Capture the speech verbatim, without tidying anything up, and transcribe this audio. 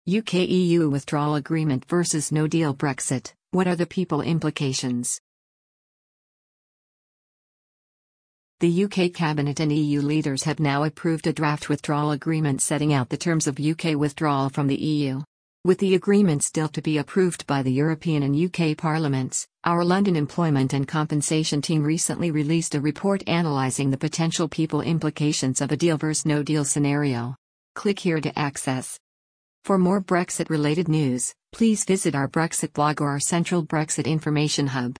U K E U withdrawal agreement versus no deal Brexit. What are the people implications? The U K Cabinet and E U leaders have now approved a draft withdrawal agreement setting out the terms of U K withdrawal from the E U. With the agreement still to be approved by the European and U K parliaments, our London Employment and Compensation team recently released a report analysing the potential people implications of a deal versus no deal scenario. Click here to access. For more Brexit-related news, please visit our Brexit blog or our central Brexit information hub.